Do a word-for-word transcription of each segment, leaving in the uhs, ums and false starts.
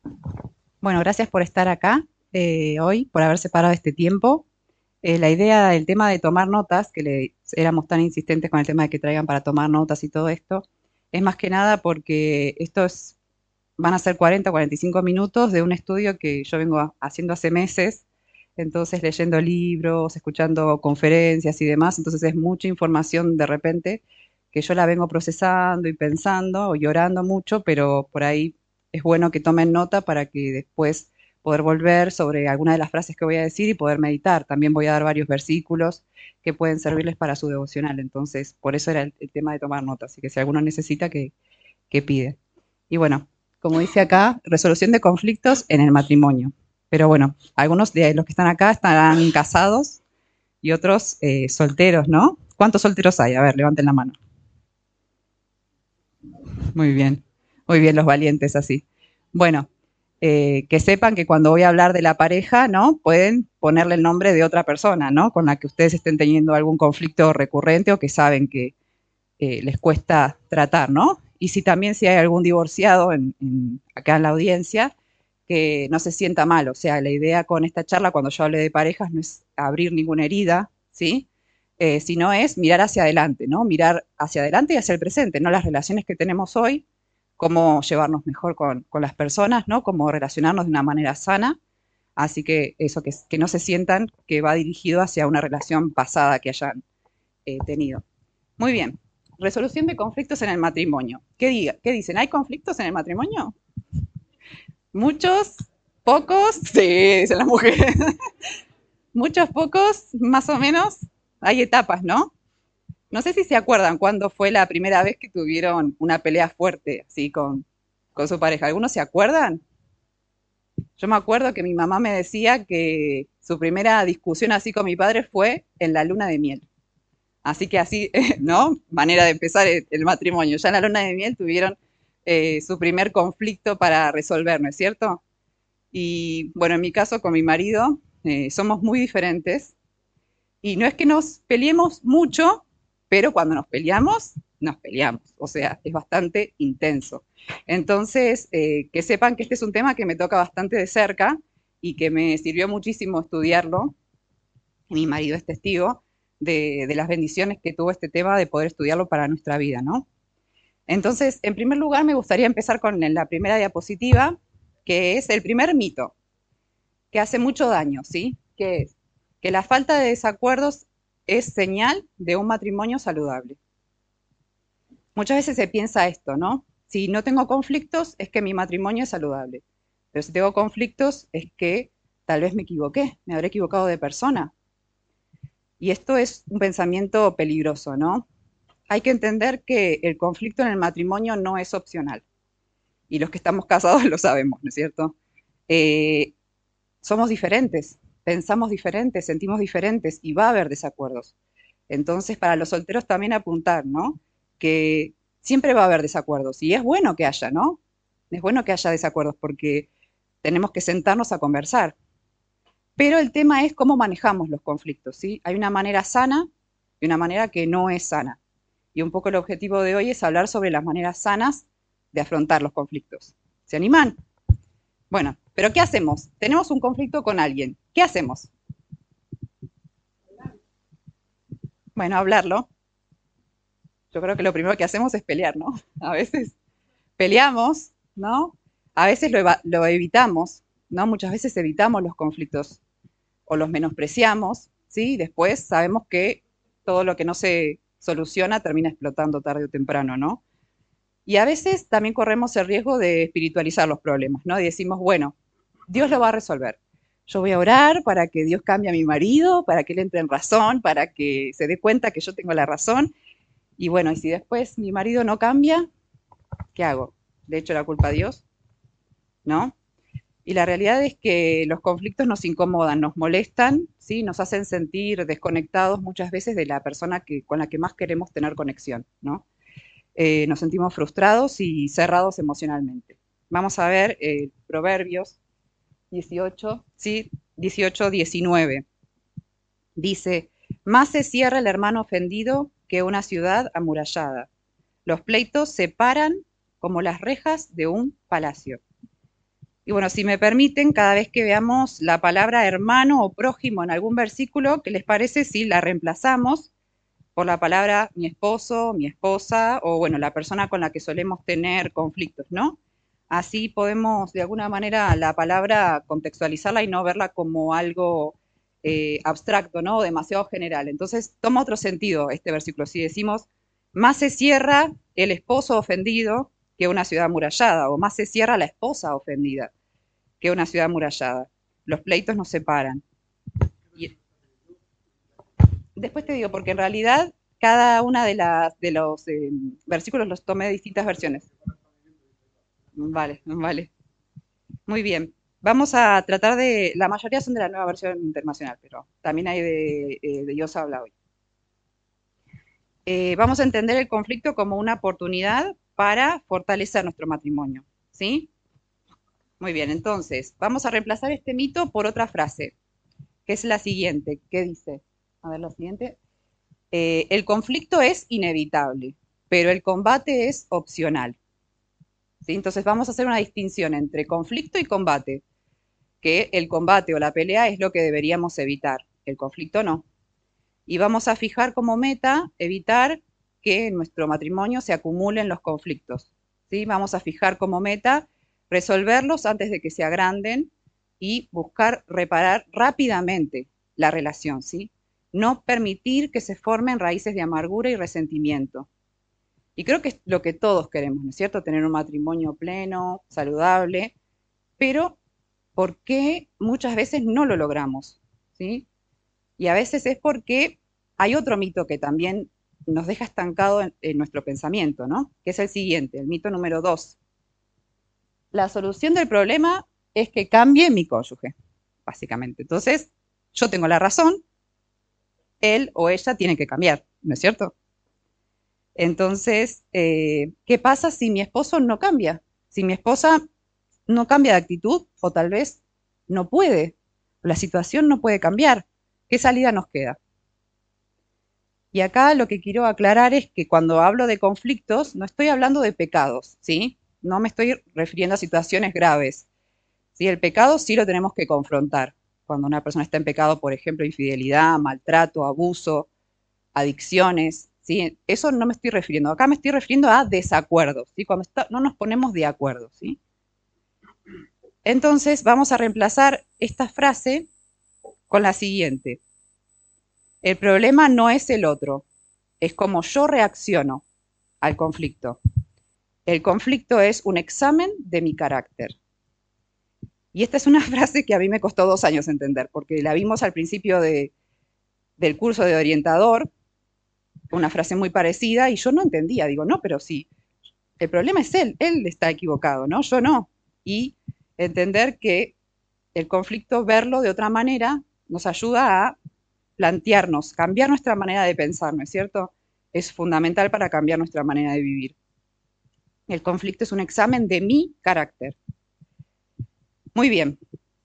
Bueno, gracias por estar acá eh, hoy, por haber separado este tiempo. Eh, la idea del tema de tomar notas, que le, éramos tan insistentes con el tema de que traigan para tomar notas y todo esto, es más que nada porque estos van a ser cuarenta, cuarenta y cinco minutos de un estudio que yo vengo a- haciendo hace meses, entonces leyendo libros, escuchando conferencias y demás, entonces es mucha información de repente que yo la vengo procesando y pensando y orando mucho, pero por ahí es bueno que tomen nota para que después poder volver sobre alguna de las frases que voy a decir y poder meditar. También voy a dar varios versículos que pueden servirles para su devocional, entonces por eso era el, el tema de tomar nota, así que si alguno necesita que, que pide. Y bueno, como dice acá, resolución de conflictos en el matrimonio. Pero bueno, algunos de los que están acá estarán casados y otros eh, solteros, ¿no? ¿Cuántos solteros hay? A ver, levanten la mano. Muy bien, muy bien los valientes así. Bueno, eh, que sepan que cuando voy a hablar de la pareja, ¿no? Pueden ponerle el nombre de otra persona, ¿no? Con la que ustedes estén teniendo algún conflicto recurrente o que saben que eh, les cuesta tratar, ¿no? Y si también si hay algún divorciado en, en, acá en la audiencia, que no se sienta mal. O sea, la idea con esta charla, cuando yo hable de parejas, no es abrir ninguna herida, ¿sí? Eh, sino es mirar hacia adelante, ¿no? Mirar hacia adelante y hacia el presente, ¿no? Las relaciones que tenemos hoy, cómo llevarnos mejor con, con las personas, ¿no? Cómo relacionarnos de una manera sana. Así que eso, que, que no se sientan que va dirigido hacia una relación pasada que hayan eh, tenido. Muy bien. Resolución de conflictos en el matrimonio. ¿Qué, diga, ¿Qué dicen? ¿Hay conflictos en el matrimonio? ¿Muchos? ¿Pocos? Sí, dicen las mujeres. Muchos, pocos, más o menos. Hay etapas, ¿no? No sé si se acuerdan cuándo fue la primera vez que tuvieron una pelea fuerte, así, con, con su pareja. ¿Algunos se acuerdan? Yo me acuerdo que mi mamá me decía que su primera discusión así con mi padre fue en la luna de miel. Así que así, ¿no? Manera de empezar el, el matrimonio. Ya en la luna de miel tuvieron eh, su primer conflicto para resolver, ¿no es cierto? Y bueno, en mi caso con mi marido eh, somos muy diferentes y no es que nos peleemos mucho, pero cuando nos peleamos, nos peleamos. O sea, es bastante intenso. Entonces, eh, que sepan que este es un tema que me toca bastante de cerca y que me sirvió muchísimo estudiarlo. Mi marido es testigo de, de las bendiciones que tuvo este tema de poder estudiarlo para nuestra vida, ¿no? Entonces, en primer lugar, me gustaría empezar con la primera diapositiva, que es el primer mito, que hace mucho daño, ¿sí? Que es que la falta de desacuerdos es señal de un matrimonio saludable. Muchas veces se piensa esto, ¿no? Si no tengo conflictos, es que mi matrimonio es saludable. Pero si tengo conflictos, es que tal vez me equivoqué, me habré equivocado de persona. Y esto es un pensamiento peligroso, ¿no? Hay que entender que el conflicto en el matrimonio no es opcional. Y los que estamos casados lo sabemos, ¿no es cierto? Eh, somos diferentes, pensamos diferentes, sentimos diferentes y va a haber desacuerdos. Entonces, para los solteros también apuntar, ¿no? Que siempre va a haber desacuerdos y es bueno que haya, ¿no? Es bueno que haya desacuerdos porque tenemos que sentarnos a conversar. Pero el tema es cómo manejamos los conflictos, ¿sí? Hay una manera sana y una manera que no es sana. Y un poco el objetivo de hoy es hablar sobre las maneras sanas de afrontar los conflictos. ¿Se animan? Bueno, pero ¿qué hacemos? Tenemos un conflicto con alguien. ¿Qué hacemos? Bueno, hablarlo. Yo creo que lo primero que hacemos es pelear, ¿no? A veces peleamos, ¿no? A veces lo, eva- lo evitamos, ¿no? Muchas veces evitamos los conflictos o los menospreciamos, ¿sí? Después sabemos que todo lo que no se soluciona termina explotando tarde o temprano, ¿no? Y a veces también corremos el riesgo de espiritualizar los problemas, ¿no? Y decimos, bueno, Dios lo va a resolver. Yo voy a orar para que Dios cambie a mi marido, para que él entre en razón, para que se dé cuenta que yo tengo la razón. Y bueno, y si después mi marido no cambia, ¿qué hago? ¿Le echo la culpa a Dios? ¿No? Y la realidad es que los conflictos nos incomodan, nos molestan, ¿sí? Nos hacen sentir desconectados muchas veces de la persona que, con la que más queremos tener conexión, ¿no? Eh, nos sentimos frustrados y cerrados emocionalmente. Vamos a ver eh, Proverbios dieciocho, ¿sí? dieciocho, diecinueve. Dice, más se cierra el hermano ofendido que una ciudad amurallada. Los pleitos se paran como las rejas de un palacio. Y bueno, si me permiten, cada vez que veamos la palabra hermano o prójimo en algún versículo, ¿qué les parece si la reemplazamos por la palabra mi esposo, mi esposa, o bueno, la persona con la que solemos tener conflictos, ¿no? Así podemos, de alguna manera, la palabra contextualizarla y no verla como algo eh, abstracto, ¿no? O demasiado general. Entonces, toma otro sentido este versículo. Si decimos, más se cierra el esposo ofendido que una ciudad amurallada, o más se cierra la esposa ofendida que una ciudad amurallada. Los pleitos nos separan. Y después te digo, porque en realidad cada una de, las, de los eh, versículos los tomé de distintas versiones. Vale, vale. Muy bien. Vamos a tratar de, la mayoría son de la nueva versión internacional, pero también hay de, eh, de Dios habla hoy. Eh, vamos a entender el conflicto como una oportunidad para fortalecer nuestro matrimonio, ¿sí? Muy bien, entonces, vamos a reemplazar este mito por otra frase, que es la siguiente, ¿qué dice? A ver, la siguiente. Eh, el conflicto es inevitable, pero el combate es opcional, ¿sí? Entonces vamos a hacer una distinción entre conflicto y combate, que el combate o la pelea es lo que deberíamos evitar, el conflicto no. Y vamos a fijar como meta evitar que en nuestro matrimonio se acumulen los conflictos, ¿sí? Vamos a fijar como meta resolverlos antes de que se agranden y buscar reparar rápidamente la relación, ¿sí? No permitir que se formen raíces de amargura y resentimiento. Y creo que es lo que todos queremos, ¿no es cierto? Tener un matrimonio pleno, saludable, pero ¿por qué muchas veces no lo logramos? ¿Sí? Y a veces es porque hay otro mito que también nos deja estancado en, en nuestro pensamiento, ¿no? Que es el siguiente, el mito número dos. La solución del problema es que cambie mi cónyuge, básicamente. Entonces, yo tengo la razón, él o ella tiene que cambiar, ¿no es cierto? Entonces, eh, ¿qué pasa si mi esposo no cambia? Si mi esposa no cambia de actitud o tal vez no puede, la situación no puede cambiar, ¿qué salida nos queda? Y acá lo que quiero aclarar es que cuando hablo de conflictos, no estoy hablando de pecados, ¿sí? No me estoy refiriendo a situaciones graves. ¿Sí? El pecado sí lo tenemos que confrontar. Cuando una persona está en pecado, por ejemplo, infidelidad, maltrato, abuso, adicciones, ¿sí? Eso no me estoy refiriendo. Acá me estoy refiriendo a desacuerdos, ¿sí? Cuando está, no nos ponemos de acuerdo, ¿sí? Entonces vamos a reemplazar esta frase con la siguiente. El problema no es el otro, es como yo reacciono al conflicto. El conflicto es un examen de mi carácter. Y esta es una frase que a mí me costó dos años entender, porque la vimos al principio de, del curso de orientador, una frase muy parecida, y yo no entendía. Digo, no, pero sí, el problema es él, él está equivocado, ¿no? Yo no. Y entender que el conflicto, verlo de otra manera, nos ayuda a plantearnos, cambiar nuestra manera de pensar, ¿no es cierto? Es fundamental para cambiar nuestra manera de vivir. El conflicto es un examen de mi carácter. Muy bien.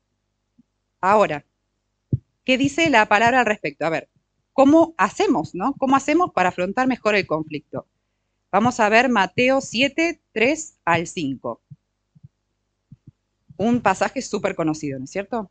Ahora, ¿qué dice la palabra al respecto? A ver, ¿cómo hacemos, no? ¿Cómo hacemos para afrontar mejor el conflicto? Vamos a ver Mateo siete, tres al cinco. Un pasaje súper conocido, ¿no es cierto?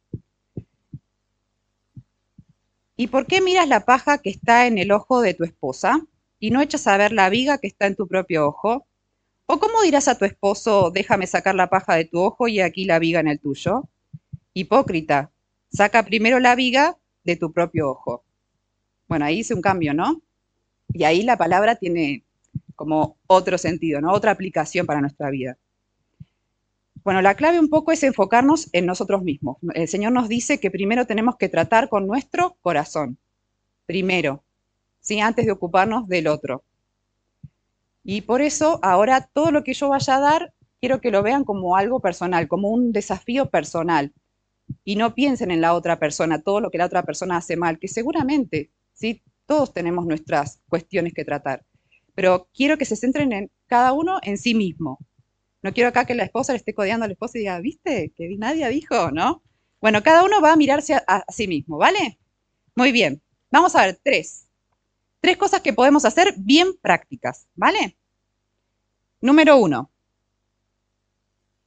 ¿Y por qué miras la paja que está en el ojo de tu esposa y no echas a ver la viga que está en tu propio ojo? ¿O cómo dirás a tu esposo, déjame sacar la paja de tu ojo y aquí la viga en el tuyo? Hipócrita, saca primero la viga de tu propio ojo. Bueno, ahí hice un cambio, ¿no? Y ahí la palabra tiene como otro sentido, ¿no? Otra aplicación para nuestra vida. Bueno, la clave un poco es enfocarnos en nosotros mismos. El Señor nos dice que primero tenemos que tratar con nuestro corazón. Primero, ¿sí? Antes de ocuparnos del otro. Y por eso ahora todo lo que yo vaya a dar, quiero que lo vean como algo personal, como un desafío personal. Y no piensen en la otra persona, todo lo que la otra persona hace mal, que seguramente, ¿sí? Todos tenemos nuestras cuestiones que tratar. Pero quiero que se centren en cada uno en sí mismo. No quiero acá que la esposa le esté codeando al esposo y diga, ¿viste? Que nadie dijo, ¿no? Bueno, cada uno va a mirarse a, a sí mismo, ¿vale? Muy bien. Vamos a ver tres. Tres cosas que podemos hacer bien prácticas, ¿vale? Número uno.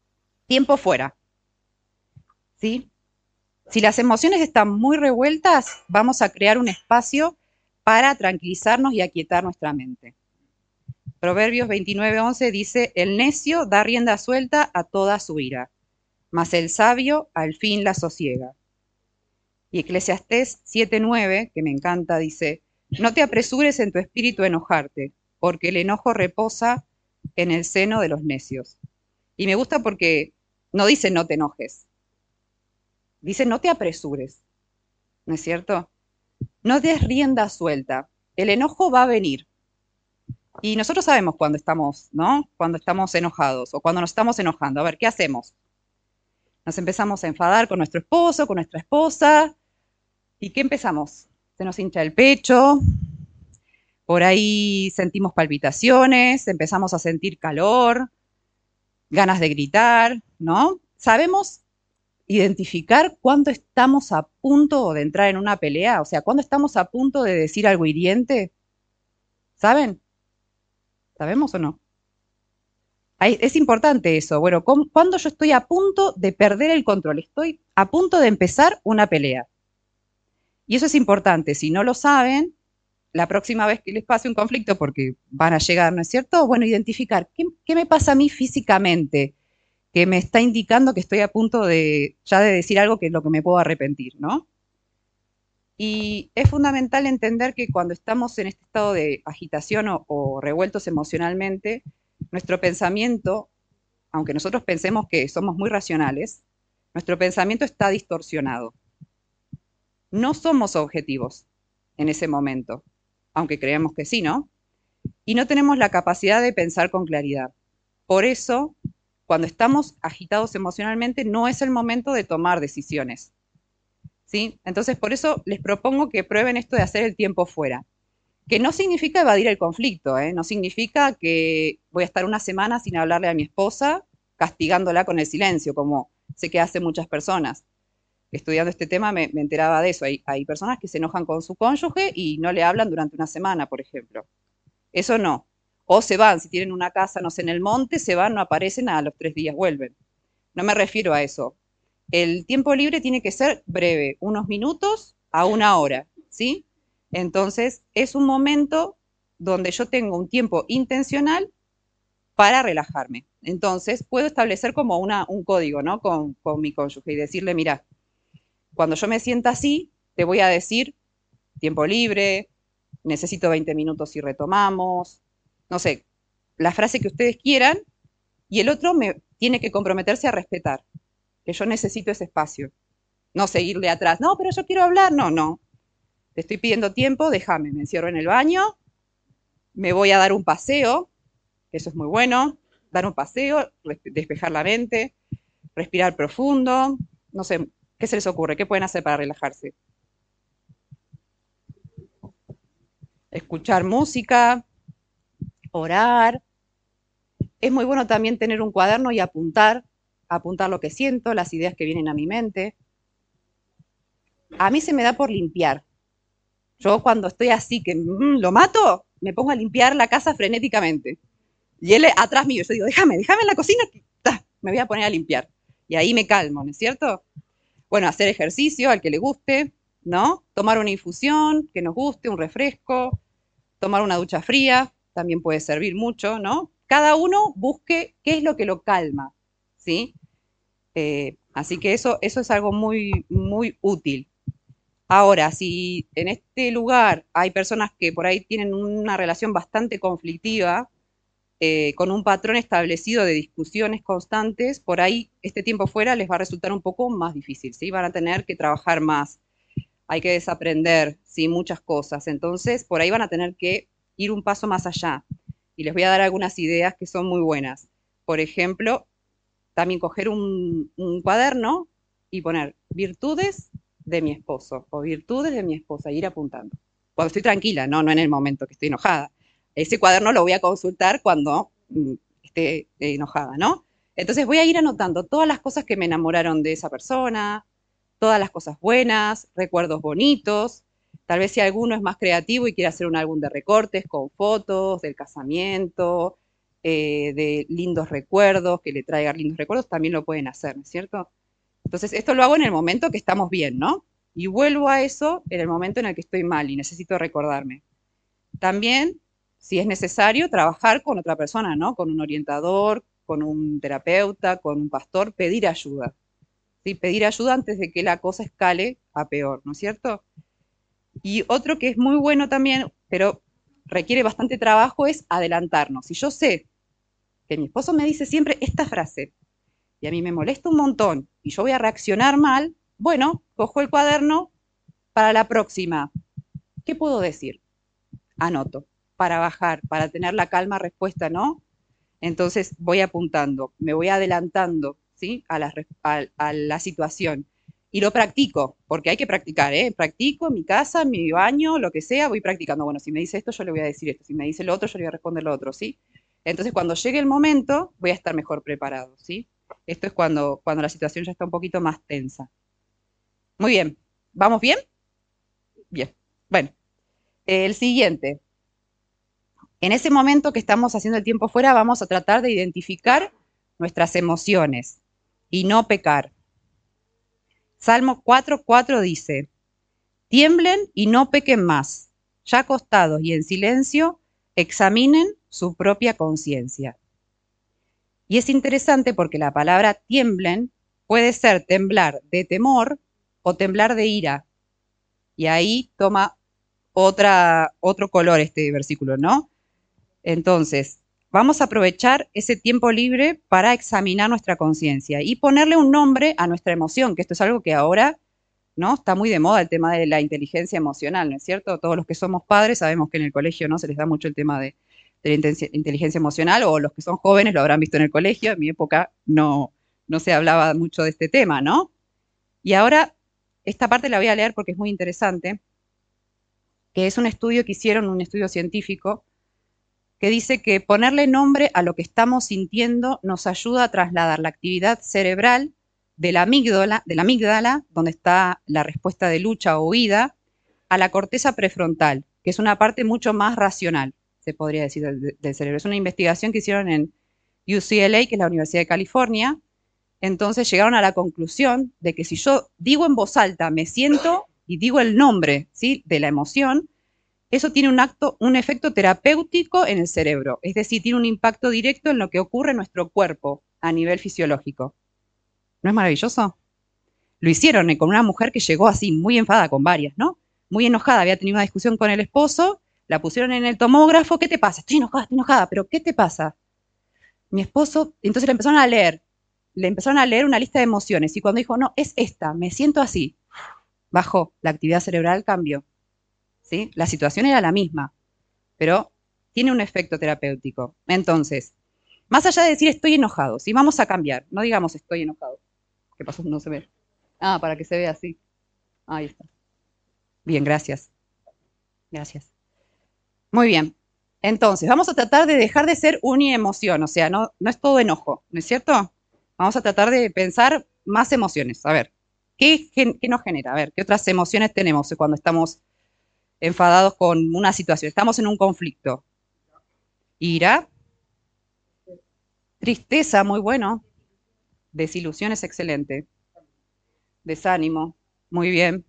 Tiempo fuera, ¿sí? Si las emociones están muy revueltas, vamos a crear un espacio para tranquilizarnos y aquietar nuestra mente. Proverbios veintinueve once dice, el necio da rienda suelta a toda su ira, mas el sabio al fin la sosiega. Y Eclesiastés siete nueve, que me encanta, dice, no te apresures en tu espíritu a enojarte, porque el enojo reposa en el seno de los necios. Y me gusta porque no dice no te enojes, dice no te apresures, ¿no es cierto? No des rienda suelta. El enojo va a venir. Y nosotros sabemos cuando estamos, ¿no? Cuando estamos enojados o cuando nos estamos enojando. A ver, ¿qué hacemos? Nos empezamos a enfadar con nuestro esposo, con nuestra esposa. ¿Y qué empezamos? Se nos hincha el pecho, por ahí sentimos palpitaciones, empezamos a sentir calor, ganas de gritar, ¿no? Sabemos identificar cuándo estamos a punto de entrar en una pelea, o sea, cuándo estamos a punto de decir algo hiriente. ¿Saben? ¿Sabemos o no? Ahí- es importante eso. Bueno, ¿cómo- ¿cuándo yo estoy a punto de perder el control? Estoy a punto de empezar una pelea. Y eso es importante. Si no lo saben, la próxima vez que les pase un conflicto, porque van a llegar, ¿no es cierto? Bueno, identificar qué, qué me pasa a mí físicamente que me está indicando que estoy a punto de ya de decir algo que es lo que me puedo arrepentir, ¿no? Y es fundamental entender que cuando estamos en este estado de agitación o, o revueltos emocionalmente, nuestro pensamiento, aunque nosotros pensemos que somos muy racionales, nuestro pensamiento está distorsionado. No somos objetivos en ese momento, aunque creemos que sí, ¿no? Y no tenemos la capacidad de pensar con claridad. Por eso, cuando estamos agitados emocionalmente, no es el momento de tomar decisiones, ¿sí? Entonces, por eso les propongo que prueben esto de hacer el tiempo fuera, que no significa evadir el conflicto, ¿eh? No significa que voy a estar una semana sin hablarle a mi esposa, castigándola con el silencio, como sé que hacen muchas personas. Estudiando este tema me, me enteraba de eso. Hay, hay personas que se enojan con su cónyuge y no le hablan durante una semana, por ejemplo. Eso no. O se van, si tienen una casa, no sé, en el monte, se van, no aparecen, a los tres días vuelven. No me refiero a eso. El tiempo libre tiene que ser breve, unos minutos a una hora, ¿sí? Entonces, es un momento donde yo tengo un tiempo intencional para relajarme. Entonces, puedo establecer como una, un código, ¿no? Con, con mi cónyuge y decirle, mira, cuando yo me sienta así, te voy a decir tiempo libre, necesito veinte minutos y retomamos, no sé, la frase que ustedes quieran, y el otro me tiene que comprometerse a respetar, que yo necesito ese espacio, no seguirle atrás, no, pero yo quiero hablar, no, no, te estoy pidiendo tiempo, déjame, me encierro en el baño, me voy a dar un paseo, que eso es muy bueno, dar un paseo, despejar la mente, respirar profundo, no sé, ¿qué se les ocurre? ¿Qué pueden hacer para relajarse? Escuchar música, orar. Es muy bueno también tener un cuaderno y apuntar, apuntar lo que siento, las ideas que vienen a mi mente. A mí se me da por limpiar. Yo cuando estoy así que mm, lo mato, me pongo a limpiar la casa frenéticamente. Y él atrás mío, yo digo, déjame, déjame en la cocina, que ta, me voy a poner a limpiar. Y ahí me calmo, ¿no es cierto? Bueno, hacer ejercicio al que le guste, ¿no? Tomar una infusión que nos guste, un refresco, tomar una ducha fría, también puede servir mucho, ¿no? Cada uno busque qué es lo que lo calma, ¿sí? Eh, así que eso, eso es algo muy, muy útil. Ahora, si en este lugar hay personas que por ahí tienen una relación bastante conflictiva, eh, con un patrón establecido de discusiones constantes, por ahí este tiempo fuera les va a resultar un poco más difícil, ¿sí? Van a tener que trabajar más, hay que desaprender, ¿sí? Muchas cosas. Entonces, por ahí van a tener que ir un paso más allá. Y les voy a dar algunas ideas que son muy buenas. Por ejemplo, también coger un, un cuaderno y poner virtudes de mi esposo o virtudes de mi esposa, y ir apuntando. Cuando estoy tranquila, no, no en el momento que estoy enojada. Ese cuaderno lo voy a consultar cuando mm, esté enojada, ¿no? Entonces voy a ir anotando todas las cosas que me enamoraron de esa persona, todas las cosas buenas, recuerdos bonitos. Tal vez si alguno es más creativo y quiere hacer un álbum de recortes con fotos del casamiento, eh, de lindos recuerdos, que le traiga lindos recuerdos, también lo pueden hacer, ¿no es cierto? Entonces, esto lo hago en el momento que estamos bien, ¿no? Y vuelvo a eso en el momento en el que estoy mal y necesito recordarme. También, si es necesario, trabajar con otra persona, ¿no? Con un orientador, con un terapeuta, con un pastor, pedir ayuda. ¿Sí? Pedir ayuda antes de que la cosa escale a peor, ¿no es cierto? Y otro que es muy bueno también, pero requiere bastante trabajo, es adelantarnos. Si yo sé que mi esposo me dice siempre esta frase y a mí me molesta un montón y yo voy a reaccionar mal, bueno, cojo el cuaderno para la próxima. ¿Qué puedo decir? Anoto, para bajar, para tener la calma respuesta, ¿no? Entonces voy apuntando, me voy adelantando, ¿sí? A la, a, a la situación. Y lo practico, porque hay que practicar, ¿eh? Practico en mi casa, en mi baño, lo que sea, voy practicando. Bueno, si me dice esto, yo le voy a decir esto. Si me dice lo otro, yo le voy a responder lo otro, ¿sí? Entonces, cuando llegue el momento, voy a estar mejor preparado, ¿sí? Esto es cuando, cuando la situación ya está un poquito más tensa. Muy bien. ¿Vamos bien? Bien. Bueno, el siguiente. En ese momento que estamos haciendo el tiempo fuera, vamos a tratar de identificar nuestras emociones y no pecar. Salmo cuatro cuatro dice, tiemblen y no pequen más, ya acostados y en silencio, examinen su propia conciencia. Y es interesante porque la palabra tiemblen puede ser temblar de temor o temblar de ira. Y ahí toma otra, otro color este versículo, ¿no? Entonces, vamos a aprovechar ese tiempo libre para examinar nuestra conciencia y ponerle un nombre a nuestra emoción, que esto es algo que ahora, ¿no? Está muy de moda el tema de la inteligencia emocional, ¿no es cierto? Todos los que somos padres sabemos que en el colegio no se les da mucho el tema de, de la inteligencia emocional, o los que son jóvenes lo habrán visto en el colegio. En mi época no, no se hablaba mucho de este tema, ¿no? Y ahora, esta parte la voy a leer porque es muy interesante, que es un estudio que hicieron, un estudio científico, que dice que ponerle nombre a lo que estamos sintiendo nos ayuda a trasladar la actividad cerebral de la amígdala, de la amígdala, donde está la respuesta de lucha o huida, a la corteza prefrontal, que es una parte mucho más racional, se podría decir, del, del cerebro. Es una investigación que hicieron en U C L A, que es la Universidad de California. Entonces llegaron a la conclusión de que si yo digo en voz alta, me siento y digo el nombre, ¿sí?, de la emoción, eso tiene un, acto, un efecto terapéutico en el cerebro, es decir, tiene un impacto directo en lo que ocurre en nuestro cuerpo a nivel fisiológico. ¿No es maravilloso? Lo hicieron con una mujer que llegó así, muy enfadada, con varias, ¿no? Muy enojada, había tenido una discusión con el esposo, la pusieron en el tomógrafo, ¿qué te pasa? Estoy enojada, estoy enojada, pero ¿qué te pasa? Mi esposo, entonces le empezaron a leer, le empezaron a leer una lista de emociones y cuando dijo, no, es esta, me siento así, bajó, la actividad cerebral cambió, ¿sí? La situación era la misma, pero tiene un efecto terapéutico. Entonces, más allá de decir estoy enojado, si vamos a cambiar, no digamos estoy enojado. ¿Qué pasó? No se ve. Ah, para que se vea así. Ahí está. Bien, gracias. Gracias. Muy bien. Entonces, vamos a tratar de dejar de ser uniemoción, o sea, no, no es todo enojo, ¿no es cierto? Vamos a tratar de pensar más emociones. A ver, ¿qué, qué nos genera? A ver, ¿qué otras emociones tenemos cuando estamos enfadados con una situación? Estamos en un conflicto. Ira, tristeza, muy bueno. Desilusión es excelente. Desánimo, muy bien.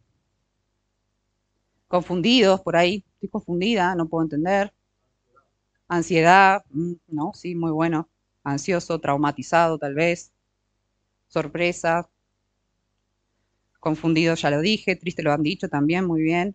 Confundidos, por ahí. Estoy confundida, no puedo entender. Ansiedad, mm, no, sí, muy bueno. Ansioso, traumatizado, tal vez. Sorpresa, confundido, ya lo dije. Triste lo han dicho también, muy bien.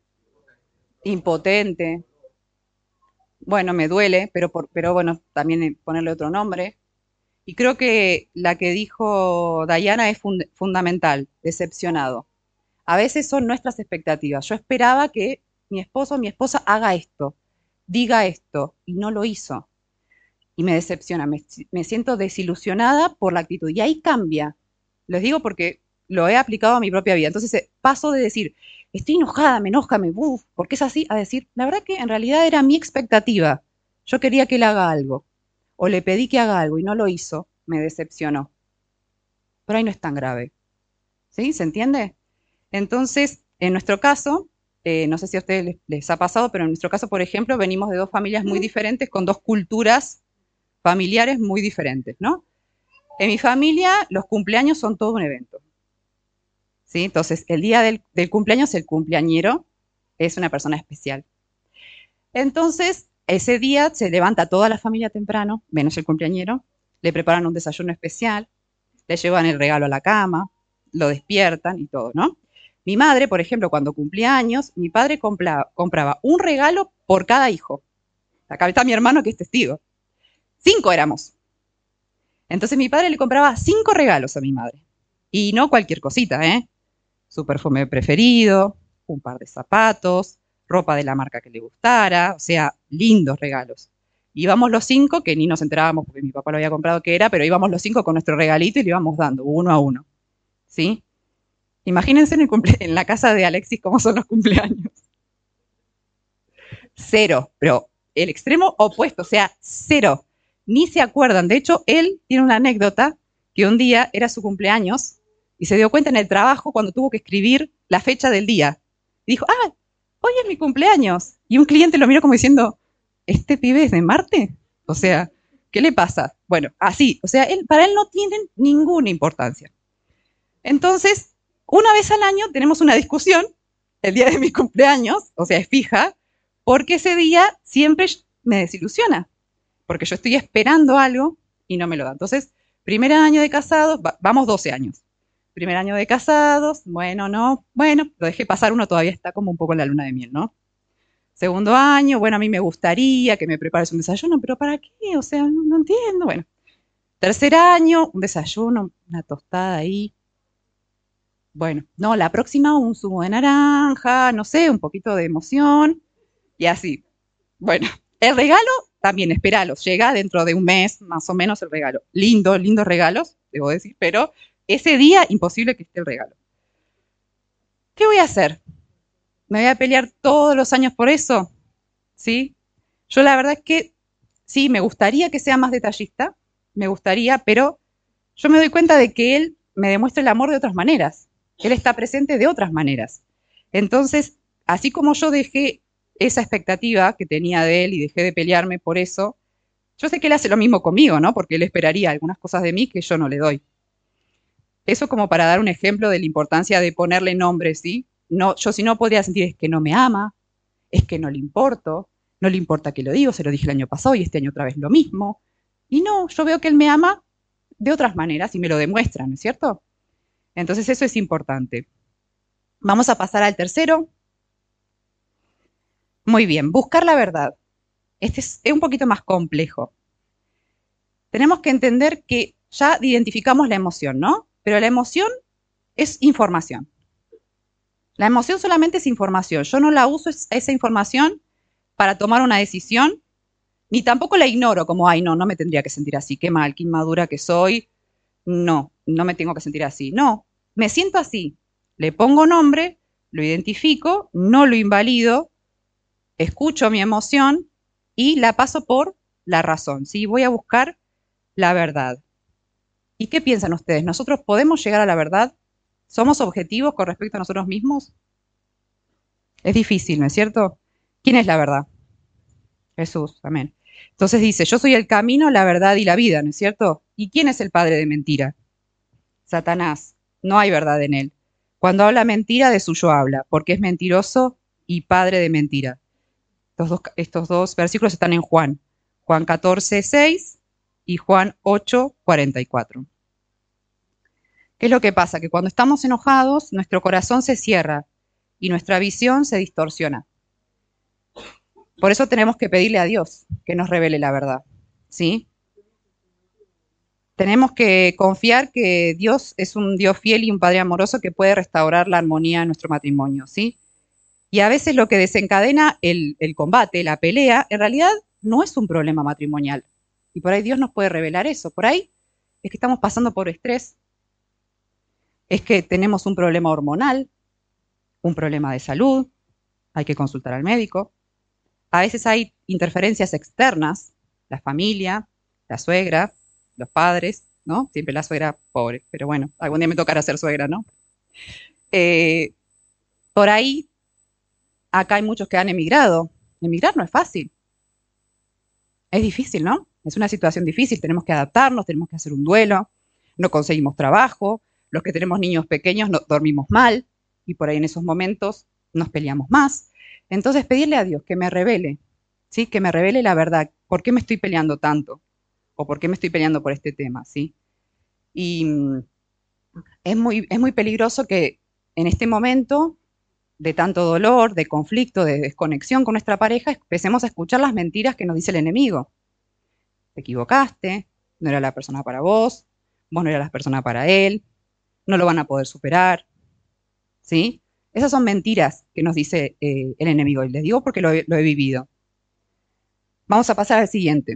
Impotente. Bueno, me duele, pero, por, pero bueno, también ponerle otro nombre. Y creo que la que dijo Diana es fund fundamental, decepcionado. A veces son nuestras expectativas. Yo esperaba que mi esposo o mi esposa haga esto, diga esto, y no lo hizo. Y me decepciona, me, me siento desilusionada por la actitud. Y ahí cambia. Les digo porque lo he aplicado a mi propia vida. Entonces eh, paso de decir, estoy enojada, me enoja, me buf, porque es así, a decir, la verdad que en realidad era mi expectativa. Yo quería que él haga algo. O le pedí que haga algo y no lo hizo, me decepcionó. Pero ahí no es tan grave. ¿Sí? ¿Se entiende? Entonces, en nuestro caso, eh, no sé si a ustedes les, les ha pasado, pero en nuestro caso, por ejemplo, venimos de dos familias muy diferentes, con dos culturas familiares muy diferentes, ¿no? En mi familia, los cumpleaños son todo un evento, ¿sí? Entonces, el día del, del cumpleaños, el cumpleañero es una persona especial. Entonces, ese día se levanta toda la familia temprano, menos el cumpleañero, le preparan un desayuno especial, le llevan el regalo a la cama, lo despiertan y todo, ¿no? Mi madre, por ejemplo, cuando cumplía años, mi padre compra, compraba un regalo por cada hijo. Acá está mi hermano que es testigo. Cinco éramos. Entonces mi padre le compraba cinco regalos a mi madre. Y no cualquier cosita, ¿eh? Su perfume preferido, un par de zapatos, ropa de la marca que le gustara, o sea, lindos regalos. Íbamos los cinco, que ni nos enterábamos porque mi papá lo había comprado que era, pero íbamos los cinco con nuestro regalito y le íbamos dando uno a uno. ¿Sí? Imagínense en, el cumple en la casa de Alexis cómo son los cumpleaños. Cero, pero el extremo opuesto, o sea, cero. Ni se acuerdan. De hecho, él tiene una anécdota que un día era su cumpleaños y se dio cuenta en el trabajo cuando tuvo que escribir la fecha del día. Y dijo, ah, hoy es mi cumpleaños. Y un cliente lo miró como diciendo, ¿este pibe es de Marte? O sea, ¿qué le pasa? Bueno, así, o sea, él, para él no tienen ninguna importancia. Entonces, una vez al año tenemos una discusión, el día de mi cumpleaños, o sea, es fija, porque ese día siempre me desilusiona, porque yo estoy esperando algo y no me lo da. Entonces, primer año de casados, va, vamos doce años. Primer año de casados, bueno, no, bueno, lo dejé pasar, uno todavía está como un poco en la luna de miel, ¿no? Segundo año, bueno, a mí me gustaría que me prepares un desayuno, pero ¿para qué? O sea, no, no entiendo, bueno. Tercer año, un desayuno, una tostada ahí. Bueno, no, la próxima un zumo de naranja, no sé, un poquito de emoción y así. Bueno, el regalo también, esperalos, llega dentro de un mes más o menos el regalo. Lindo, lindos regalos, debo decir, pero ese día imposible que esté el regalo. ¿Qué voy a hacer? ¿Me voy a pelear todos los años por eso? ¿Sí? Yo la verdad es que sí, me gustaría que sea más detallista, me gustaría, pero yo me doy cuenta de que él me demuestra el amor de otras maneras. Él está presente de otras maneras. Entonces, así como yo dejé esa expectativa que tenía de él y dejé de pelearme por eso, yo sé que él hace lo mismo conmigo, ¿no? Porque él esperaría algunas cosas de mí que yo no le doy. Eso como para dar un ejemplo de la importancia de ponerle nombre, ¿sí? No, yo si no podría sentir es que no me ama, es que no le importo, no le importa que lo digo, se lo dije el año pasado y este año otra vez lo mismo. Y no, yo veo que él me ama de otras maneras y me lo demuestra, ¿no es cierto? Entonces eso es importante. Vamos a pasar al tercero. Muy bien, buscar la verdad. Este es, es un poquito más complejo. Tenemos que entender que ya identificamos la emoción, ¿no? Pero la emoción es información. La emoción solamente es información. Yo no la uso esa información para tomar una decisión, ni tampoco la ignoro como, ay, no, no me tendría que sentir así, qué mal, qué inmadura que soy. No, no me tengo que sentir así. No, me siento así. Le pongo nombre, lo identifico, no lo invalido, escucho mi emoción y la paso por la razón, ¿sí? Voy a buscar la verdad. ¿Y qué piensan ustedes? ¿Nosotros podemos llegar a la verdad? ¿Somos objetivos con respecto a nosotros mismos? Es difícil, ¿no es cierto? ¿Quién es la verdad? Jesús, amén. Entonces dice, yo soy el camino, la verdad y la vida, ¿no es cierto? ¿Y quién es el padre de mentira? Satanás. No hay verdad en él. Cuando habla mentira, de suyo habla, porque es mentiroso y padre de mentira. Estos dos, estos dos versículos están en Juan. Juan catorce, seis y Juan ocho, cuarenta y cuatro. ¿Qué es lo que pasa? Que cuando estamos enojados, nuestro corazón se cierra y nuestra visión se distorsiona. Por eso tenemos que pedirle a Dios que nos revele la verdad, ¿sí? Tenemos que confiar que Dios es un Dios fiel y un Padre amoroso que puede restaurar la armonía en nuestro matrimonio, ¿sí? Y a veces lo que desencadena el, el combate, la pelea, en realidad no es un problema matrimonial. Y por ahí Dios nos puede revelar eso. Por ahí es que estamos pasando por estrés, es que tenemos un problema hormonal, un problema de salud, hay que consultar al médico. A veces hay interferencias externas, la familia, la suegra, los padres, ¿no? Siempre la suegra pobre, pero bueno, algún día me tocará ser suegra, ¿no? Eh, por ahí, acá hay muchos que han emigrado. Emigrar no es fácil, es difícil, ¿no? Es una situación difícil, tenemos que adaptarnos, tenemos que hacer un duelo, no conseguimos trabajo, los que tenemos niños pequeños no, dormimos mal y por ahí en esos momentos nos peleamos más. Entonces pedirle a Dios que me revele, ¿sí? Que me revele la verdad, ¿por qué me estoy peleando tanto? ¿O por qué me estoy peleando por este tema? ¿Sí? Y mm, es muy, es muy peligroso que en este momento de tanto dolor, de conflicto, de desconexión con nuestra pareja, empecemos a escuchar las mentiras que nos dice el enemigo. Te equivocaste, no era la persona para vos, vos no eras la persona para él, no lo van a poder superar, ¿sí? Esas son mentiras que nos dice eh, el enemigo, y les digo porque lo he, lo he vivido. Vamos a pasar al siguiente.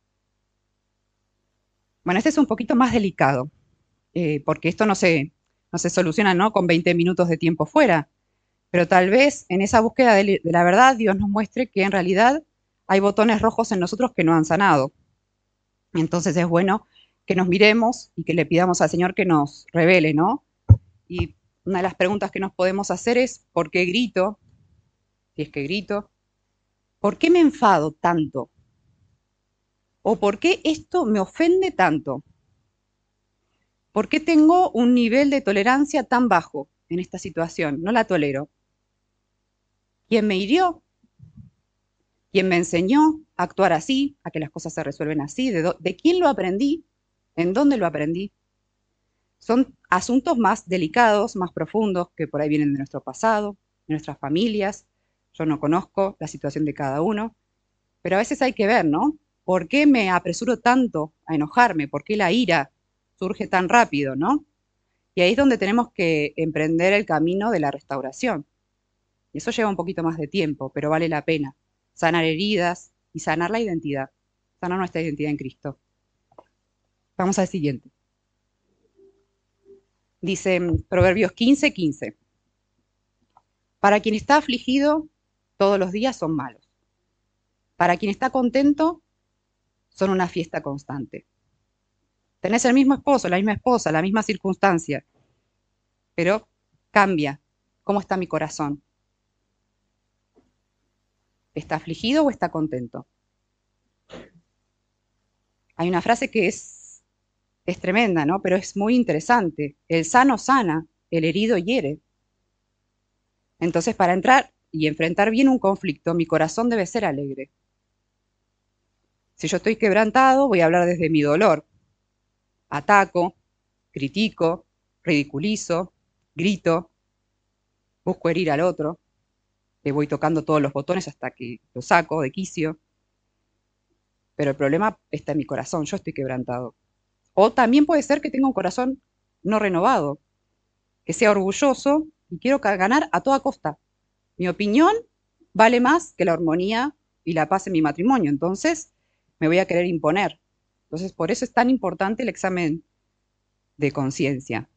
Bueno, este es un poquito más delicado, eh, porque esto no se, no se soluciona, ¿no? Con veinte minutos de tiempo fuera, pero tal vez en esa búsqueda de, de la verdad Dios nos muestre que en realidad hay botones rojos en nosotros que no han sanado. Entonces es bueno que nos miremos y que le pidamos al Señor que nos revele, ¿no? Y una de las preguntas que nos podemos hacer es, ¿por qué grito? Si es que grito. ¿Por qué me enfado tanto? ¿O por qué esto me ofende tanto? ¿Por qué tengo un nivel de tolerancia tan bajo en esta situación? No la tolero. ¿Quién me hirió? ¿Quién me enseñó a actuar así, a que las cosas se resuelven así? ¿De, ¿De quién lo aprendí? ¿En dónde lo aprendí? Son asuntos más delicados, más profundos, que por ahí vienen de nuestro pasado, de nuestras familias. Yo no conozco la situación de cada uno, pero a veces hay que ver, ¿no? ¿Por qué me apresuro tanto a enojarme? ¿Por qué la ira surge tan rápido, ¿no? Y ahí es donde tenemos que emprender el camino de la restauración. Y eso lleva un poquito más de tiempo, pero vale la pena. Sanar heridas y sanar la identidad, sanar nuestra identidad en Cristo. Vamos al siguiente. Dice Proverbios quince, quince. Para quien está afligido, todos los días son malos. Para quien está contento, son una fiesta constante. Tenés el mismo esposo, la misma esposa, la misma circunstancia, pero cambia. ¿Cómo está mi corazón? ¿Está afligido o está contento? Hay una frase que es, es tremenda, ¿no? Pero es muy interesante. El sano sana, el herido hiere. Entonces, para entrar y enfrentar bien un conflicto, mi corazón debe ser alegre. Si yo estoy quebrantado, voy a hablar desde mi dolor. Ataco, critico, ridiculizo, grito, busco herir al otro, le voy tocando todos los botones hasta que lo saco de quicio. Pero el problema está en mi corazón, yo estoy quebrantado. O también puede ser que tenga un corazón no renovado, que sea orgulloso y quiero ganar a toda costa. Mi opinión vale más que la armonía y la paz en mi matrimonio, entonces me voy a querer imponer. Entonces, por eso es tan importante el examen de conciencia.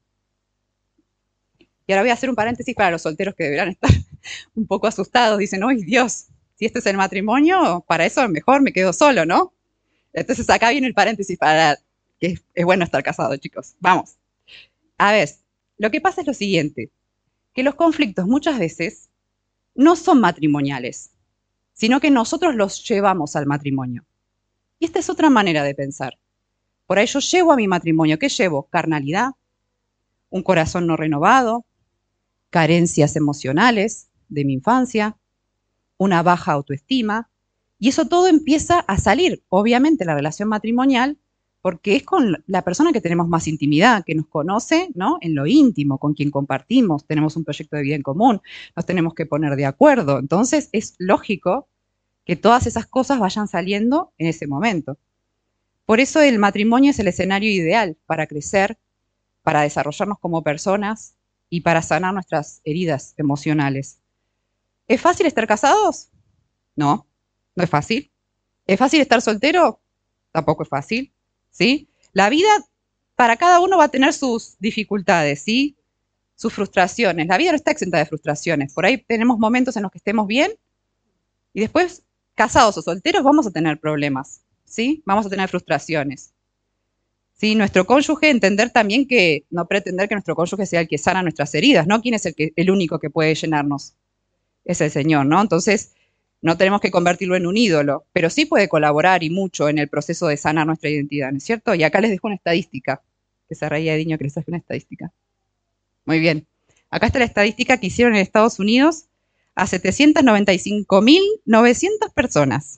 Y ahora voy a hacer un paréntesis para los solteros que deberán estar un poco asustados. Dicen, ¡ay, Dios! Si este es el matrimonio, para eso mejor me quedo solo, ¿no? Entonces acá viene el paréntesis para que es, es bueno estar casado, chicos. Vamos. A ver, lo que pasa es lo siguiente, que los conflictos muchas veces no son matrimoniales, sino que nosotros los llevamos al matrimonio. Y esta es otra manera de pensar. Por ahí yo llevo a mi matrimonio, ¿qué llevo? Carnalidad, un corazón no renovado, carencias emocionales de mi infancia, una baja autoestima, y eso todo empieza a salir, obviamente, la relación matrimonial, porque es con la persona que tenemos más intimidad, que nos conoce, ¿no? En lo íntimo, con quien compartimos, tenemos un proyecto de vida en común, nos tenemos que poner de acuerdo. Entonces, es lógico que todas esas cosas vayan saliendo en ese momento. Por eso el matrimonio es el escenario ideal para crecer, para desarrollarnos como personas y para sanar nuestras heridas emocionales. ¿Es fácil estar casados? No, no es fácil. ¿Es fácil estar soltero? Tampoco es fácil, ¿sí? La vida para cada uno va a tener sus dificultades, ¿sí? Sus frustraciones. La vida no está exenta de frustraciones. Por ahí tenemos momentos en los que estemos bien y después, casados o solteros, vamos a tener problemas, ¿sí? Vamos a tener frustraciones. ¿Sí? Nuestro cónyuge, entender también que no pretender que nuestro cónyuge sea el que sana nuestras heridas, ¿no? ¿Quién es el, que, el único que puede llenarnos? Es el Señor, ¿no? Entonces, No tenemos que convertirlo en un ídolo, pero sí puede colaborar y mucho en el proceso de sanar nuestra identidad, ¿no es cierto? Y acá les dejo una estadística, que se reía Diño que les traje una estadística. Muy bien. Acá está la estadística que hicieron en Estados Unidos a setecientas noventa y cinco mil novecientas personas.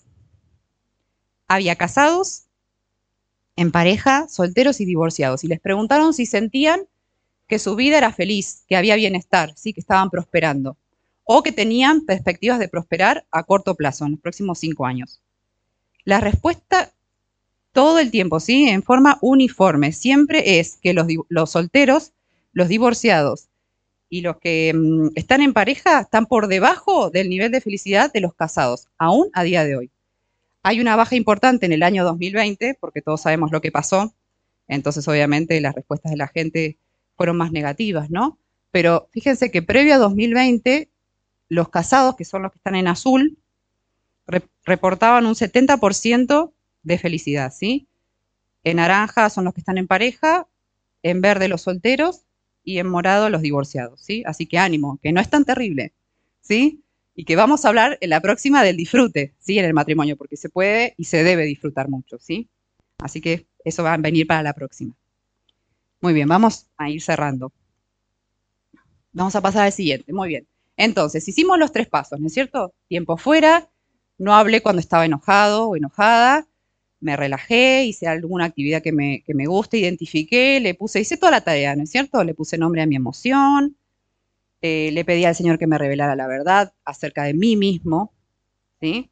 Había casados, en pareja, solteros y divorciados. Y les preguntaron si sentían que su vida era feliz, que había bienestar, ¿sí? Que estaban prosperando. O que tenían perspectivas de prosperar a corto plazo, en los próximos cinco años. La respuesta todo el tiempo, ¿sí? En forma uniforme, siempre es que los, los solteros, los divorciados y los que mmm, están en pareja están por debajo del nivel de felicidad de los casados, aún a día de hoy. Hay una baja importante en el año dos mil veinte, porque todos sabemos lo que pasó, entonces obviamente las respuestas de la gente fueron más negativas, ¿no? Pero fíjense que previo a dos mil veinte, los casados, que son los que están en azul, re reportaban un setenta por ciento de felicidad, ¿sí? En naranja son los que están en pareja, en verde los solteros y en morado los divorciados, ¿sí? Así que ánimo, que no es tan terrible, ¿sí? Y que vamos a hablar en la próxima del disfrute, ¿sí? En el matrimonio, porque se puede y se debe disfrutar mucho, ¿sí? Así que eso va a venir para la próxima. Muy bien, vamos a ir cerrando. Vamos a pasar al siguiente, muy bien. Entonces, hicimos los tres pasos, ¿no es cierto? Tiempo fuera, no hablé cuando estaba enojado o enojada, me relajé, hice alguna actividad que me, que me guste, identifiqué, le puse, hice toda la tarea, ¿no es cierto? Le puse nombre a mi emoción, eh, le pedí al Señor que me revelara la verdad acerca de mí mismo, ¿sí?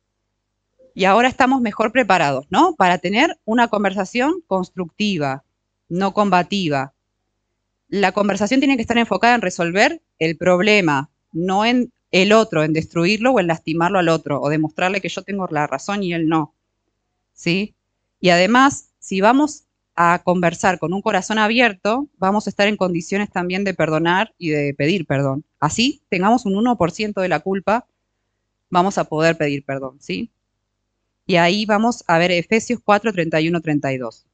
Y ahora estamos mejor preparados, ¿no? Para tener una conversación constructiva, no combativa. La conversación tiene que estar enfocada en resolver el problema, no en el otro, en destruirlo o en lastimarlo al otro, o demostrarle que yo tengo la razón y él no, ¿sí? Y además, si vamos a conversar con un corazón abierto, vamos a estar en condiciones también de perdonar y de pedir perdón. Así, tengamos un uno por ciento de la culpa, vamos a poder pedir perdón, ¿sí? Y ahí vamos a ver Efesios cuatro, treinta y uno, treinta y dos.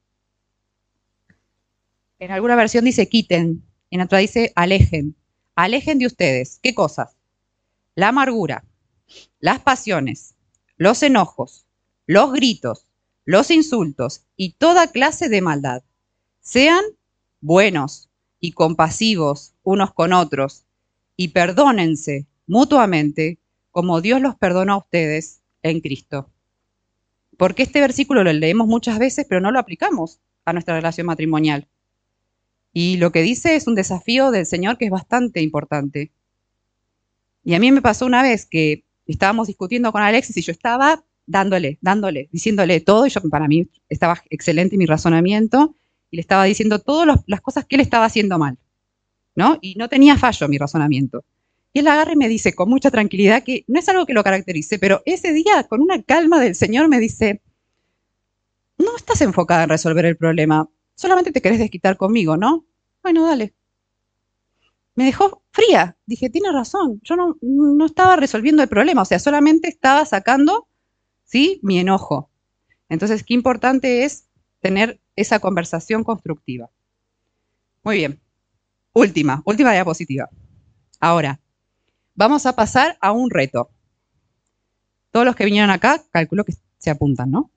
En alguna versión dice quiten, en otra dice alejen. Alejen de ustedes, ¿qué cosas? La amargura, las pasiones, los enojos, los gritos, los insultos y toda clase de maldad. Sean buenos y compasivos unos con otros y perdónense mutuamente como Dios los perdona a ustedes en Cristo. Porque este versículo lo leemos muchas veces, pero no lo aplicamos a nuestra relación matrimonial. Y lo que dice es un desafío del Señor que es bastante importante. Y a mí me pasó una vez que estábamos discutiendo con Alexis y yo estaba dándole, dándole, diciéndole todo, y yo para mí estaba excelente mi razonamiento, y le estaba diciendo todas las cosas que él estaba haciendo mal, ¿no? Y no tenía fallo mi razonamiento. Y él agarra y me dice con mucha tranquilidad, que no es algo que lo caracterice, pero ese día, con una calma del Señor, me dice, no estás enfocada en resolver el problema, solamente te querés desquitar conmigo, ¿no? Bueno, dale. Me dejó fría. Dije, tiene razón, yo no, no estaba resolviendo el problema, o sea, solamente estaba sacando, ¿sí?, mi enojo. Entonces, qué importante es tener esa conversación constructiva. Muy bien. Última, última diapositiva. Ahora, vamos a pasar a un reto. Todos los que vinieron acá, calculo que se apuntan, ¿no?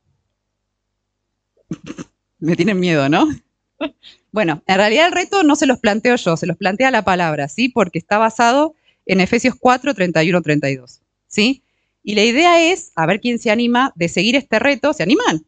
Me tienen miedo, ¿no? Bueno, en realidad el reto no se los planteo yo, se los plantea la palabra, ¿sí? Porque está basado en Efesios cuatro, treinta y uno, treinta y dos, ¿sí? Y la idea es, a ver quién se anima de seguir este reto. ¿Se animan?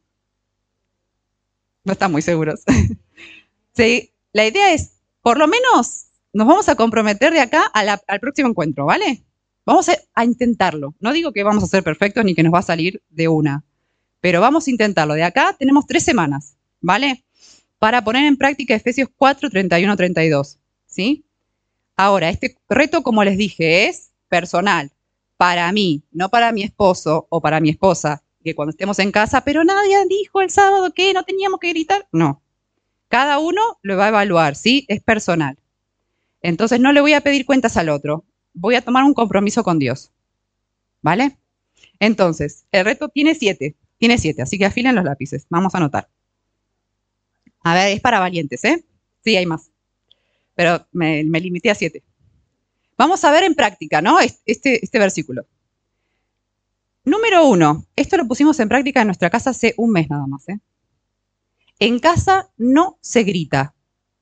No están muy seguros. Sí, la idea es, por lo menos, nos vamos a comprometer de acá a la, al próximo encuentro, ¿vale? Vamos a, a intentarlo. No digo que vamos a ser perfectos ni que nos va a salir de una, pero vamos a intentarlo. De acá tenemos tres semanas, ¿vale? Para poner en práctica Efesios cuatro, treinta y uno, treinta y dos, ¿sí? Ahora, este reto, como les dije, es personal, para mí, no para mi esposo o para mi esposa, que cuando estemos en casa, pero nadie dijo el sábado que no teníamos que gritar. No, cada uno lo va a evaluar, ¿sí? Es personal. Entonces no le voy a pedir cuentas al otro, voy a tomar un compromiso con Dios, ¿vale? Entonces, el reto tiene siete, tiene siete, así que afilen los lápices, vamos a anotar. A ver, es para valientes, ¿eh? Sí, hay más, pero me, me limité a siete. Vamos a ver en práctica, ¿no? Este, este versículo. Número uno, esto lo pusimos en práctica en nuestra casa hace un mes nada más, ¿eh? En casa no se grita.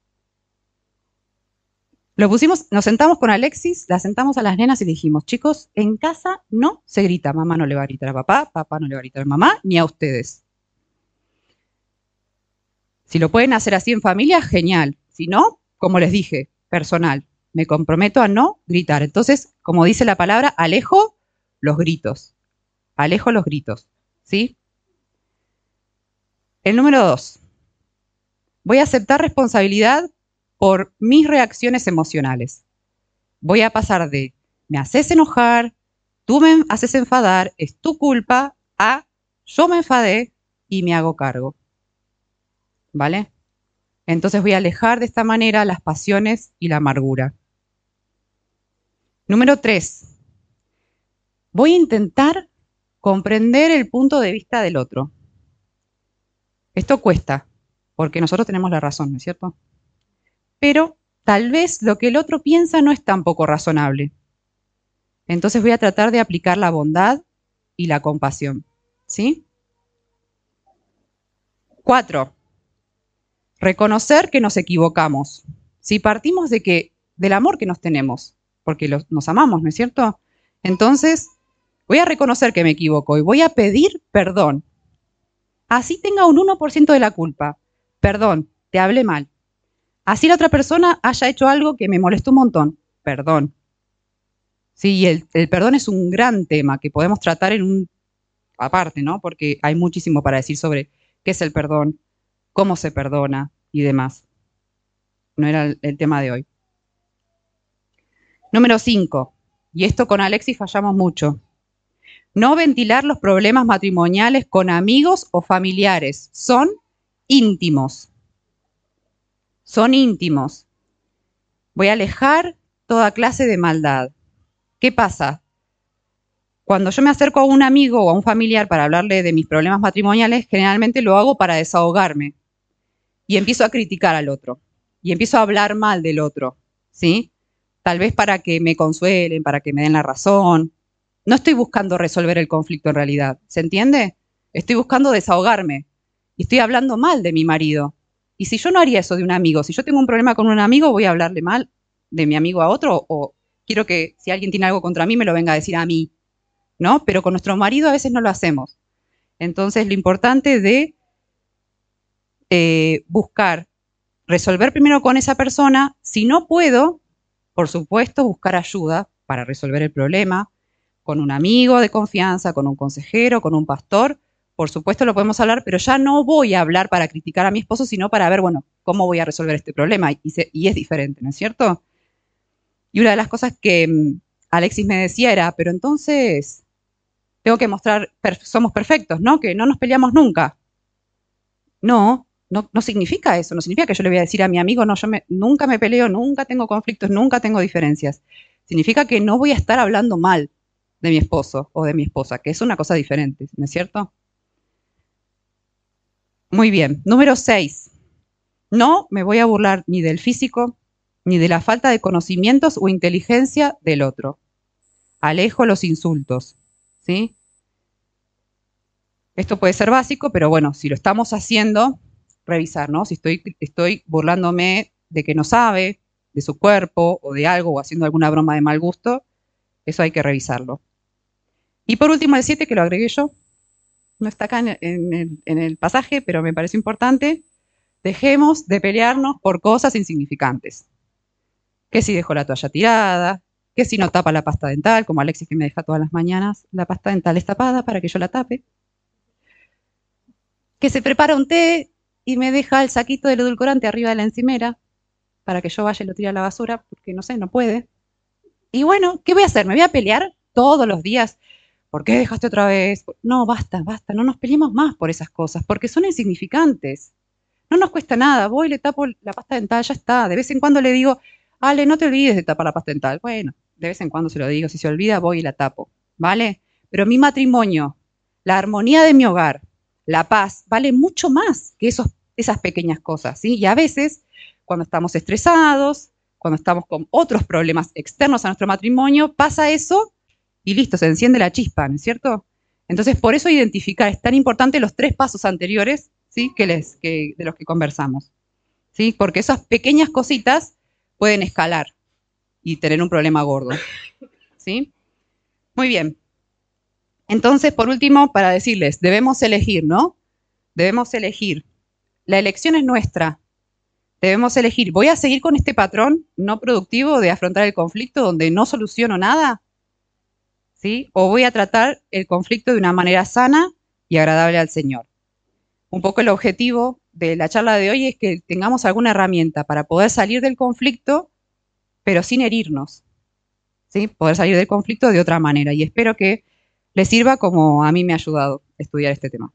Lo pusimos, nos sentamos con Alexis, la sentamos a las nenas y dijimos, chicos, en casa no se grita. Mamá no le va a gritar a papá, papá no le va a gritar a mamá, ni a ustedes. Si lo pueden hacer así en familia, genial. Si no, como les dije, personal. Me comprometo a no gritar. Entonces, como dice la palabra, alejo los gritos. Alejo los gritos. ¿Sí? El número dos. Voy a aceptar responsabilidad por mis reacciones emocionales. Voy a pasar de me haces enojar, tú me haces enfadar, es tu culpa, a yo me enfadé y me hago cargo. ¿Vale? Entonces voy a alejar de esta manera las pasiones y la amargura. Número tres. Voy a intentar comprender el punto de vista del otro. Esto cuesta, porque nosotros tenemos la razón, ¿no es cierto? Pero tal vez lo que el otro piensa no es tan poco razonable. Entonces voy a tratar de aplicar la bondad y la compasión. ¿Sí? Cuatro. Reconocer que nos equivocamos. Si partimos de que, del amor que nos tenemos, porque los, nos amamos, ¿no es cierto? Entonces, voy a reconocer que me equivoco y voy a pedir perdón. Así tenga un uno por ciento de la culpa. Perdón, te hablé mal. Así la otra persona haya hecho algo que me molestó un montón. Perdón. Sí, el, el perdón es un gran tema que podemos tratar en un aparte, ¿no? Porque hay muchísimo para decir sobre qué es el perdón, cómo se perdona y demás. No era el, el tema de hoy. Número cinco. Y esto con Alexis fallamos mucho. No ventilar los problemas matrimoniales con amigos o familiares. Son íntimos. Son íntimos. Voy a alejar toda clase de maldad. ¿Qué pasa? Cuando yo me acerco a un amigo o a un familiar para hablarle de mis problemas matrimoniales, generalmente lo hago para desahogarme. Y empiezo a criticar al otro. Y empiezo a hablar mal del otro. ¿Sí? Tal vez para que me consuelen, para que me den la razón. No estoy buscando resolver el conflicto en realidad. ¿Se entiende? Estoy buscando desahogarme. Y estoy hablando mal de mi marido. Y si yo no haría eso de un amigo, si yo tengo un problema con un amigo, voy a hablarle mal de mi amigo a otro, o quiero que si alguien tiene algo contra mí, me lo venga a decir a mí, ¿no? Pero con nuestro marido a veces no lo hacemos. Entonces, lo importante de eh, buscar resolver primero con esa persona. Si no puedo, por supuesto, buscar ayuda para resolver el problema con un amigo de confianza, con un consejero, con un pastor. Por supuesto lo podemos hablar, pero ya no voy a hablar para criticar a mi esposo, sino para ver, bueno, cómo voy a resolver este problema. Y, se, y es diferente, ¿no es cierto? Y una de las cosas que um, Alexis me decía era, pero entonces tengo que mostrar, per somos perfectos, ¿no? Que no nos peleamos nunca. No, no, no significa eso, no significa que yo le voy a decir a mi amigo, no, yo me, nunca me peleo, nunca tengo conflictos, nunca tengo diferencias. Significa que no voy a estar hablando mal de mi esposo o de mi esposa, que es una cosa diferente, ¿no es cierto? Muy bien. Número seis. No me voy a burlar ni del físico, ni de la falta de conocimientos o inteligencia del otro. Alejo los insultos, ¿sí? Esto puede ser básico, pero bueno, si lo estamos haciendo, revisar, ¿no? Si estoy, estoy burlándome de que no sabe, de su cuerpo o de algo, o haciendo alguna broma de mal gusto, eso hay que revisarlo. Y por último, el siete, que lo agregué yo, no está acá en, en, el, en el pasaje, pero me parece importante. Dejemos de pelearnos por cosas insignificantes. Que si dejo la toalla tirada, que si no tapa la pasta dental, como Alexis que me deja todas las mañanas la pasta dental es tapada para que yo la tape. Que se prepara un té y me deja el saquito del edulcorante arriba de la encimera para que yo vaya y lo tire a la basura, porque no sé, no puede. Y bueno, ¿qué voy a hacer? ¿Me voy a pelear todos los días? ¿Por qué dejaste otra vez? No, basta, basta, no nos peleemos más por esas cosas, porque son insignificantes. No nos cuesta nada, voy, le tapo la pasta dental, ya está. De vez en cuando le digo, Ale, no te olvides de tapar la pasta dental. Bueno, de vez en cuando se lo digo, si se olvida, voy y la tapo, ¿vale? Pero mi matrimonio, la armonía de mi hogar, la paz, vale mucho más que esos, esas pequeñas cosas, ¿sí? Y a veces, cuando estamos estresados, cuando estamos con otros problemas externos a nuestro matrimonio, pasa eso y listo, se enciende la chispa, ¿no es cierto? Entonces, por eso identificar es tan importante los tres pasos anteriores, ¿sí? que les, que, de los que conversamos, ¿sí? Porque esas pequeñas cositas pueden escalar y tener un problema gordo, ¿sí? Muy bien. Entonces, por último, para decirles, debemos elegir, ¿no? Debemos elegir. La elección es nuestra. Debemos elegir, ¿voy a seguir con este patrón no productivo de afrontar el conflicto donde no soluciono nada? ¿Sí? ¿O voy a tratar el conflicto de una manera sana y agradable al Señor? Un poco el objetivo de la charla de hoy es que tengamos alguna herramienta para poder salir del conflicto, pero sin herirnos, ¿sí? Poder salir del conflicto de otra manera. Y espero que les sirva como a mí me ha ayudado a estudiar este tema.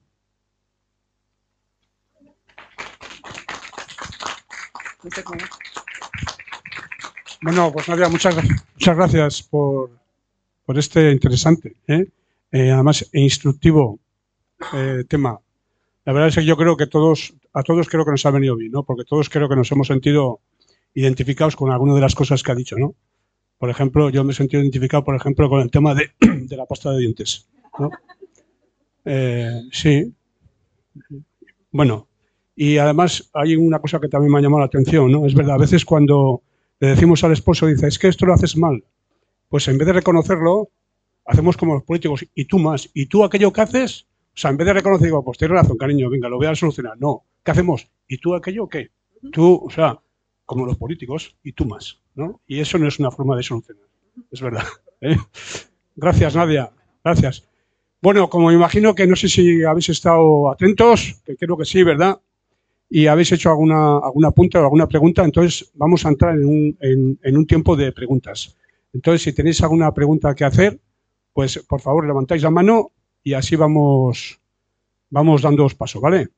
Bueno, pues Nadia, muchas, muchas gracias por, por este interesante, ¿eh? Eh, además e instructivo eh, tema. La verdad es que yo creo que todos, a todos creo que nos ha venido bien, ¿no? Porque todos creo que nos hemos sentido identificados con alguna de las cosas que ha dicho, ¿no? Por ejemplo, yo me he sentido identificado, por ejemplo, con el tema de, de la pasta de dientes, ¿no? Eh, sí. Bueno, y además hay una cosa que también me ha llamado la atención, ¿no? Es verdad, a veces cuando le decimos al esposo, dice, es que esto lo haces mal, pues en vez de reconocerlo, hacemos como los políticos, y tú más, y tú aquello que haces, o sea, en vez de reconocer, digo, pues tienes razón, cariño, venga, lo voy a solucionar. No, ¿qué hacemos? ¿Y tú aquello qué? Tú, o sea, como los políticos, y tú más, ¿no? Y eso no es una forma de solucionar, es verdad, ¿eh? Gracias, Nadia, gracias. Bueno, como imagino que no sé si habéis estado atentos, que creo que sí, ¿verdad? Y habéis hecho alguna, alguna apunte o alguna pregunta, entonces vamos a entrar en un, en, en un tiempo de preguntas. Entonces, si tenéis alguna pregunta que hacer, pues por favor levantáis la mano y así vamos, vamos dándoos paso, ¿vale?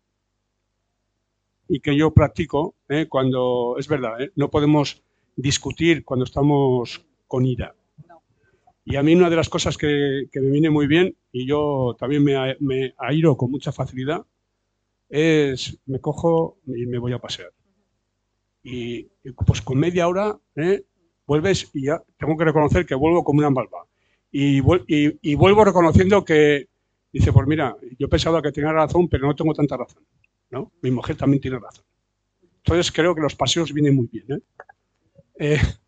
Y que yo practico, ¿eh? Cuando, es verdad, ¿eh? No podemos discutir cuando estamos con ira. Y a mí una de las cosas que, que me viene muy bien, y yo también me, me airo con mucha facilidad, es me cojo y me voy a pasear. Y, y pues con media hora ¿eh? vuelves y ya tengo que reconocer que vuelvo como una malva. Y, y, y vuelvo reconociendo que, dice, pues mira, yo pensaba que tenía razón, pero no tengo tanta razón, ¿no? Mi mujer también tiene razón. Entonces creo que los paseos vienen muy bien, ¿eh? Eh,